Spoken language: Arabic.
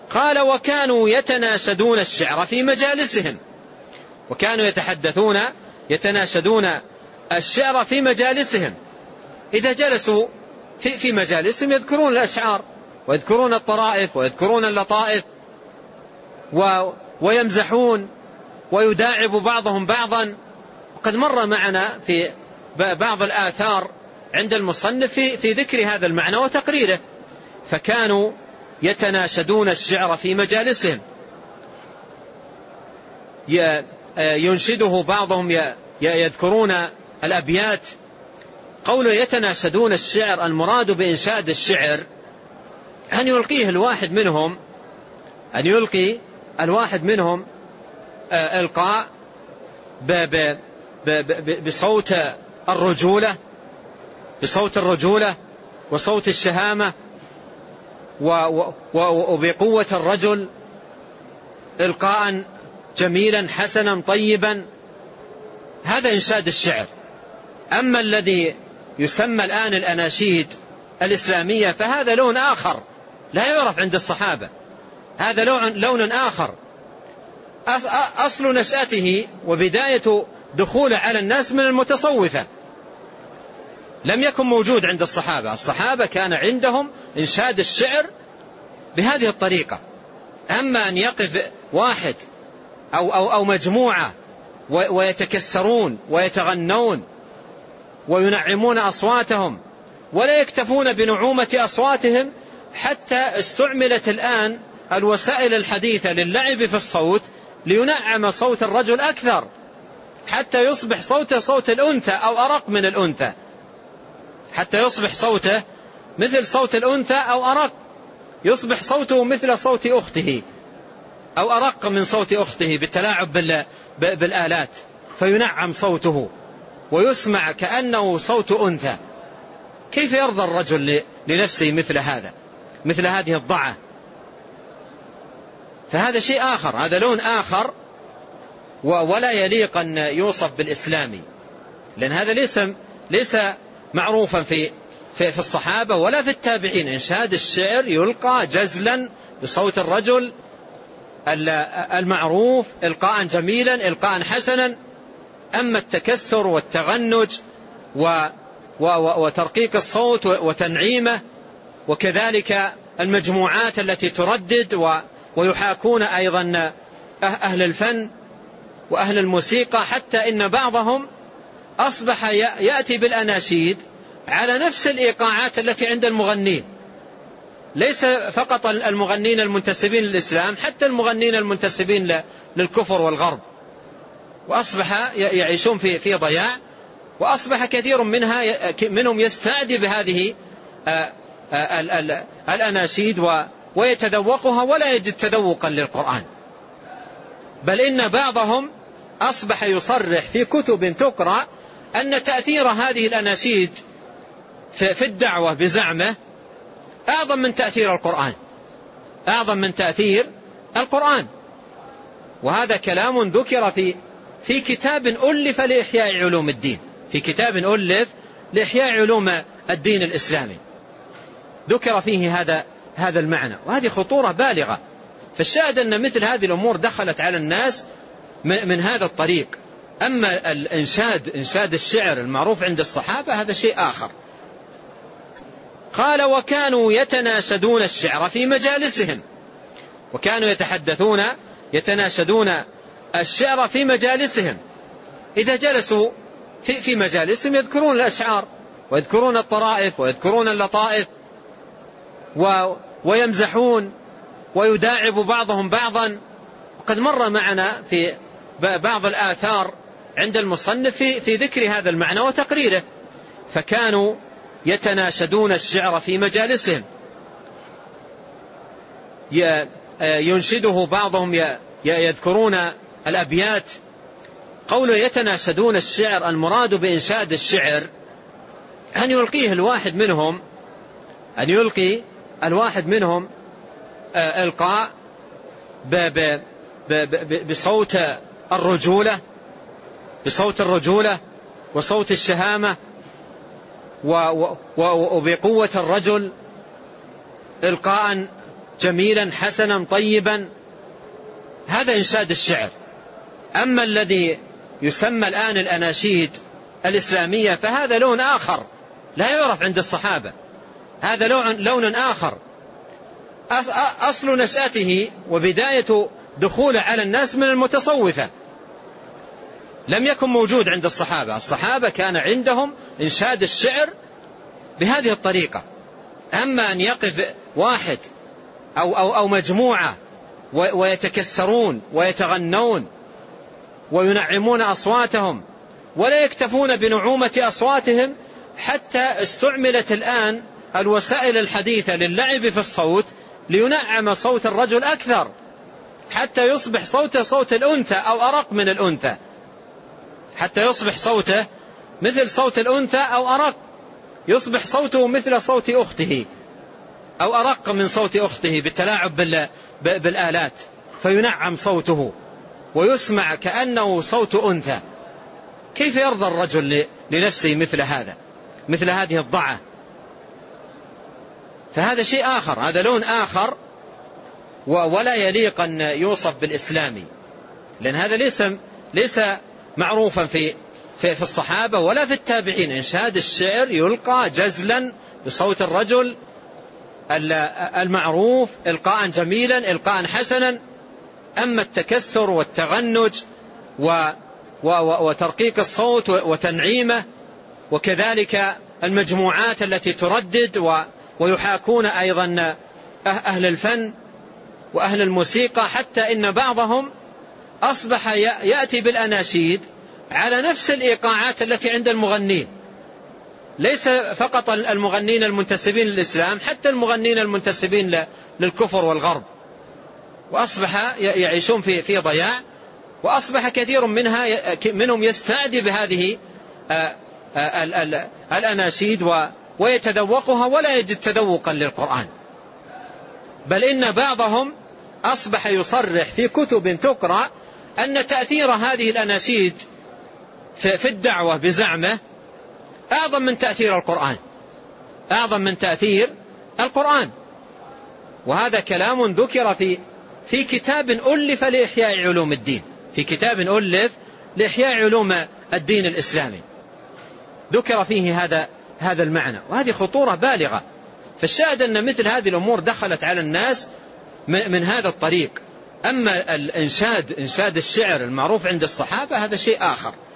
قال وكانوا يتناشدون الشعر في مجالسهم. وكانوا يتناشدون الشعر في مجالسهم. إذا جلسوا في مجالسهم يذكرون الأشعار ويذكرون الطرائف ويذكرون اللطائف ويمزحون ويداعب بعضهم بعضا. وقد مر معنا في بعض الآثار عند المصنف في ذكر هذا المعنى وتقريره. فكانوا يتناشدون الشعر في مجالسهم، ينشده بعضهم، يذكرون الأبيات. قوله يتناشدون الشعر، المراد بإنشاد الشعر أن يلقي الواحد منهم إلقاء بصوت الرجولة وصوت الشهامة وبقوة الرجل، إلقاء جميلا حسنا طيبا. هذا إنشاد الشعر. أما الذي يسمى الآن الأناشيد الإسلامية فهذا لون آخر لا يعرف عند الصحابة، هذا لون آخر. أصل نشأته وبداية دخوله على الناس من المتصوفة، لم يكن موجود عند الصحابة كان عندهم إنشاد الشعر بهذه الطريقة. أما أن يقف واحد أو مجموعة ويتكسرون ويتغنون وينعمون أصواتهم ولا يكتفون بنعومة أصواتهم، حتى استعملت الآن الوسائل الحديثة للعب في الصوت لينعم صوت الرجل أكثر، حتى يصبح صوته صوت الأنثى أو أرق من الأنثى، حتى يصبح صوته مثل صوت الأنثى أو أرق، يصبح صوته مثل صوت أخته أو أرق من صوت أخته بالتلاعب بالآلات، فينعم صوته ويسمع كأنه صوت أنثى. كيف يرضى الرجل لنفسه مثل هذه الضعة؟ فهذا شيء آخر، هذا لون آخر، ولا يليق أن يوصف بالإسلامي، لأن هذا ليس معروفا في الصحابة ولا في التابعين. إنشاد الشعر يلقى جزلا بصوت الرجل المعروف، إلقاء جميلا، إلقاء حسنا. أما التكسر والتغنج وترقيق الصوت وتنعيمه، وكذلك المجموعات التي تردد ويحاكون أيضا أهل الفن وأهل الموسيقى، حتى إن بعضهم أصبح يأتي بالأناشيد على نفس الإيقاعات التي عند المغنين، ليس فقط المغنين المنتسبين للإسلام، حتى المغنين المنتسبين للكفر والغرب. وأصبح يعيشون في ضياع، وأصبح كثير منهم يستعدي بهذه الأناشيد ويتذوقها ولا يجد تذوقا للقرآن. بل إن بعضهم أصبح يصرح في كتب تقرأ أن تأثير هذه الأناشيد في الدعوة بزعمه أعظم من تأثير القرآن. وهذا كلام ذكر في كتاب ألف لإحياء علوم الدين، في كتاب ألف لإحياء علوم الدين الإسلامي ذكر فيه هذا المعنى، وهذه خطورة بالغة. فالشاهد أن مثل هذه الأمور دخلت على الناس من هذا الطريق. أما إنشاد الشعر المعروف عند الصحابة هذا شيء آخر. قال وكانوا يتناشدون الشعر في مجالسهم. وكانوا يتناشدون الشعر في مجالسهم. إذا جلسوا في مجالسهم يذكرون الأشعار ويذكرون الطرائف ويذكرون اللطائف ويمزحون ويداعب بعضهم بعضا. وقد مر معنا في بعض الآثار عند المصنف في ذكر هذا المعنى وتقريره. فكانوا يتناشدون الشعر في مجالسهم، ينشده بعضهم، يذكرون الأبيات. قوله يتناشدون الشعر، المراد بإنشاد الشعر أن يلقي الواحد منهم إلقاء بصوت الرجولة وصوت الشهامة وبقوة الرجل، إلقاء جميلا حسنا طيبا، هذا إنشاد الشعر. أما الذي يسمى الآن الأناشيد الإسلامية فهذا لون آخر لا يعرف عند الصحابة، هذا لون آخر أصل نشأته وبداية دخوله على الناس من المتصوفة، لم يكن موجود عند الصحابة. الصحابة كان عندهم إنشاد الشعر بهذه الطريقة. أما أن يقف واحد أو مجموعة ويتكسرون ويتغنون وينعمون أصواتهم ولا يكتفون بنعومة أصواتهم، حتى استعملت الآن الوسائل الحديثة للعب في الصوت لينعم صوت الرجل أكثر، حتى يصبح صوته صوت الأنثى أو أرق من الأنثى، حتى يصبح صوته مثل صوت الأنثى أو أرق، يصبح صوته مثل صوت أخته أو أرق من صوت أخته بالتلاعب بالآلات، فينعم صوته ويسمع كأنه صوت أنثى. كيف يرضى الرجل لنفسه مثل هذا، مثل هذه الضعة؟ فهذا شيء آخر، هذا لون آخر، ولا يليق أن يوصف بالإسلامي، لأن هذا ليس معروفا في الصحابة ولا في التابعين. إنشاد الشعر يلقى جزلا بصوت الرجل المعروف إلقاء جميلا إلقاء حسنا. أما التكسر والتغنج وترقيق الصوت وتنعيمه، وكذلك المجموعات التي تردد ويحاكون أيضا أهل الفن وأهل الموسيقى، حتى إن بعضهم أصبح يأتي بالأناشيد على نفس الإيقاعات التي عند المغنين، ليس فقط المغنين المنتسبين للإسلام، حتى المغنين المنتسبين للكفر والغرب، وأصبح يعيشون في ضياع، وأصبح كثير منهم يستعدي بهذه الأناشيد ويتذوقها ولا يجد تذوقا للقرآن. بل إن بعضهم أصبح يصرح في كتب تقرأ أن تأثير هذه الأناشيد في الدعوة بزعمه أعظم من تأثير القرآن، أعظم من تأثير القرآن. وهذا كلام ذكر في كتاب ألف لإحياء علوم الدين، في كتاب ألف لإحياء علوم الدين الإسلامي ذكر فيه هذا المعنى، وهذه خطورة بالغة. فالشاهد أن مثل هذه الأمور دخلت على الناس من هذا الطريق. أما إنشاد الشعر المعروف عند الصحابة هذا شيء آخر.